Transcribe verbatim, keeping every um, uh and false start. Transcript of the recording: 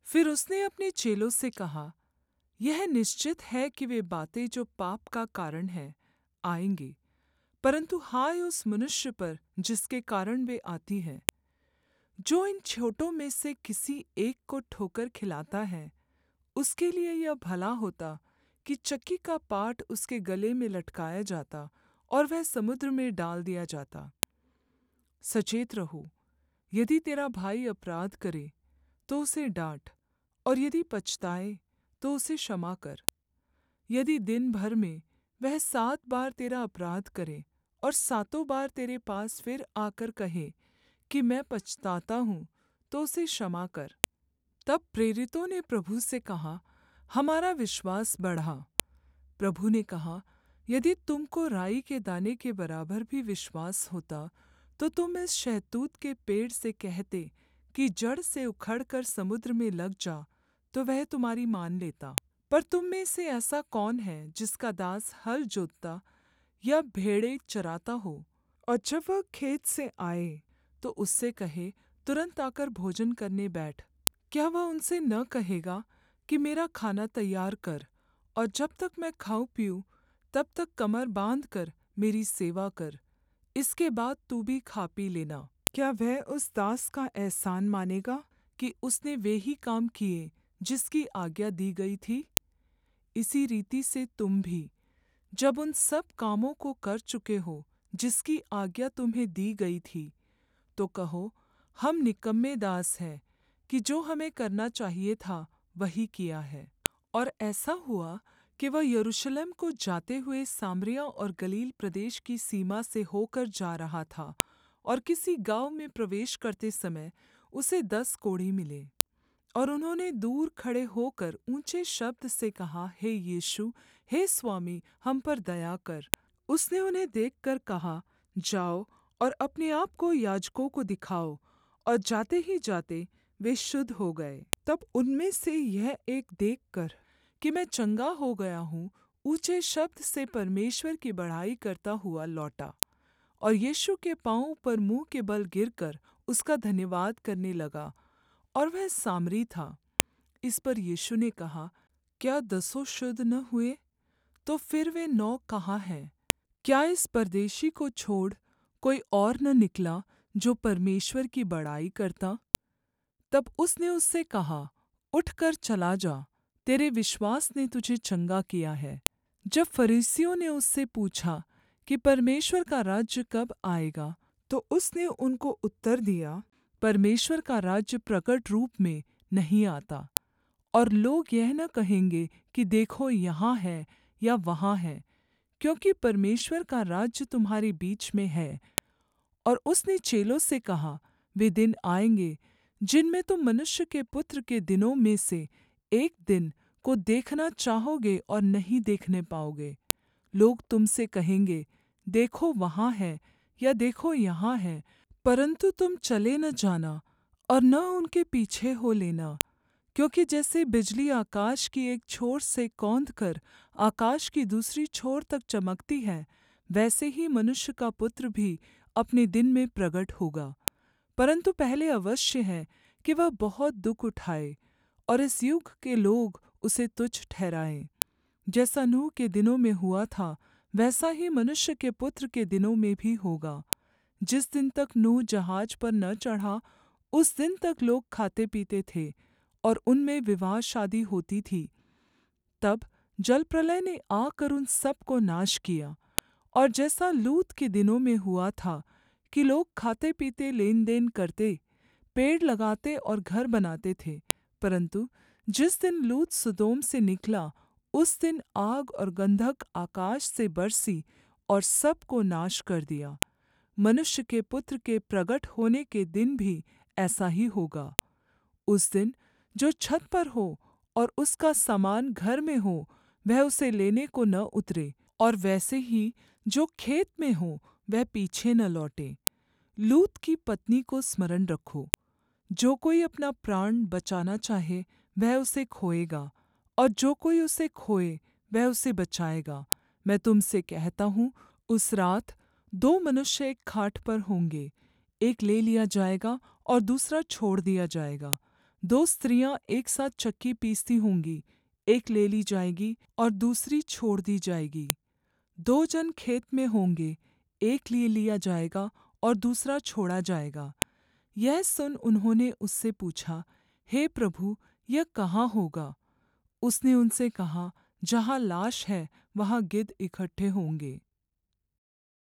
फिर उसने अपने चेलों से कहा, यह निश्चित है कि वे बातें जो पाप का कारण हैं, आएँगी, परन्तु हाय उस मनुष्य पर जिसके कारण वे आती हैं। जो इन छोटों में से किसी एक को ठोकर खिलाता है, उसके लिए यह भला होता कि चक्की का पाट उसके गले में लटकाया जाता और वह समुद्र में डाल दिया जाता। सचेत रहो, यदि तेरा भाई अपराध करे तो उसे डाँट, और यदि पछताए तो उसे क्षमा कर। यदि दिन भर में वह सात बार तेरा अपराध करे और सातों बार तेरे पास फिर आकर कहे कि मैं पछताता हूँ, तो उसे क्षमा कर। तब प्रेरितों ने प्रभु से कहा, हमारा विश्वास बढ़ा। प्रभु ने कहा, यदि तुम को राई के दाने के बराबर भी विश्वास होता, तो तुम इस शहतूत के पेड़ से कहते कि जड़ से उखड़कर समुद्र में लग जा, तो वह तुम्हारी मान लेता। पर तुम में से ऐसा कौन है जिसका दास हल जोतता या भेड़ें चराता हो, और जब वह खेत से आए तो उससे कहे, तुरन्त आकर भोजन करने बैठ? क्या वह उनसे न कहेगा कि मेरा खाना तैयार कर, और जब तक मैं खाऊं पीऊँ तब तक कमर बाँधकर मेरी सेवा कर, इसके बाद तू भी खा पी लेना? क्या वह उस दास का एहसान मानेगा कि उसने वे ही काम किए जिसकी आज्ञा दी गई थी? इसी रीति से तुम भी, जब उन सब कामों को कर चुके हो जिसकी आज्ञा तुम्हें दी गई थी, तो कहो, हम निकम्मे दास हैं कि जो हमें करना चाहिए था वही किया है। और ऐसा हुआ कि वह यरूशलेम को जाते हुए सामरिया और गलील प्रदेश की सीमा से होकर जा रहा था, और किसी गाँव में प्रवेश करते समय उसे दस कोढ़ी मिले। और उन्होंने दूर खड़े होकर ऊँचे शब्द से कहा, हे यीशु, हे स्वामी, हम पर दया कर। उसने उन्हें देखकर कहा, जाओ और अपने आप को याजकों को दिखाओ। और जाते ही जाते वे शुद्ध हो गए। तब उनमें से यह एक देखकर कि मैं चंगा हो गया हूँ, ऊँचे शब्द से परमेश्वर की बड़ाई करता हुआ लौटा, और यीशु के पाँवों पर मुँह के बल गिरकर उसका धन्यवाद करने लगा, और वह सामरी था। इस पर यीशु ने कहा, क्या दसों शुद्ध न हुए? तो फिर वे नौ कहाँ हैं? क्या इस परदेशी को छोड़ कोई और न निकला जो परमेश्वर की बड़ाई करता? तब उसने उससे कहा, उठकर चला जा, तेरे विश्वास ने तुझे चंगा किया है। जब फरीसियों ने उससे पूछा कि परमेश्वर का राज्य कब आएगा, तो उसने उनको उत्तर दिया, परमेश्वर का राज्य प्रकट रूप में नहीं आता, और लोग यह न कहेंगे कि देखो यहाँ है या वहाँ है, क्योंकि परमेश्वर का राज्य तुम्हारे बीच में है। और उसने चेलों से कहा, वे दिन आएंगे जिनमें तुम मनुष्य के पुत्र के दिनों में से एक दिन को देखना चाहोगे और नहीं देखने पाओगे। लोग तुमसे कहेंगे, देखो वहाँ है, या देखो यहाँ है, परन्तु तुम चले न जाना और न उनके पीछे हो लेना। क्योंकि जैसे बिजली आकाश की एक छोर से कौंधकर आकाश की दूसरी छोर तक चमकती है, वैसे ही मनुष्य का पुत्र भी अपने दिन में प्रगट होगा। परन्तु पहले अवश्य है कि वह बहुत दुःख उठाए, और इस युग के लोग उसे तुच्छ ठहराएं। जैसा नूह के दिनों में हुआ था, वैसा ही मनुष्य के पुत्र के दिनों में भी होगा। जिस दिन तक नूह जहाज पर न चढ़ा, उस दिन तक लोग खाते पीते थे, और उनमें विवाह शादी होती थी। तब जलप्रलय ने आकर उन सब को नाश किया। और जैसा लूत के दिनों में हुआ था कि लोग खाते पीते लेन देन करते, पेड़ लगाते और घर बनाते थे, परन्तु जिस दिन लूत सदोम से निकला, उस दिन आग और गंधक आकाश से बरसी और सब को नाश कर दिया। मनुष्य के पुत्र के प्रगट होने के दिन भी ऐसा ही होगा। उस दिन जो छत पर हो और उसका सामान घर में हो, वह उसे लेने को न उतरे, और वैसे ही जो खेत में हो वह पीछे न लौटे। लूत की पत्नी को स्मरण रखो। जो कोई अपना प्राण बचाना चाहे वह उसे खोएगा, और जो कोई उसे खोए वह उसे बचाएगा। मैं तुम से कहता हूँ, उस रात दो मनुष्य एक खाट पर होंगे, एक ले लिया जाएगा और दूसरा छोड़ दिया जाएगा। दो स्त्रियाँ एक साथ चक्की पीसती होंगी, एक ले ली जाएगी और दूसरी छोड़ दी जाएगी। दो जन खेत में होंगे, एक ले लिया जाएगा और दूसरा छोड़ा जाएगा। यह सुन उन्होंने उससे पूछा, हे प्रभु, यह कहाँ होगा? उसने उनसे कहा, जहाँ लाश है वहाँ गिद्ध इकट्ठे होंगे।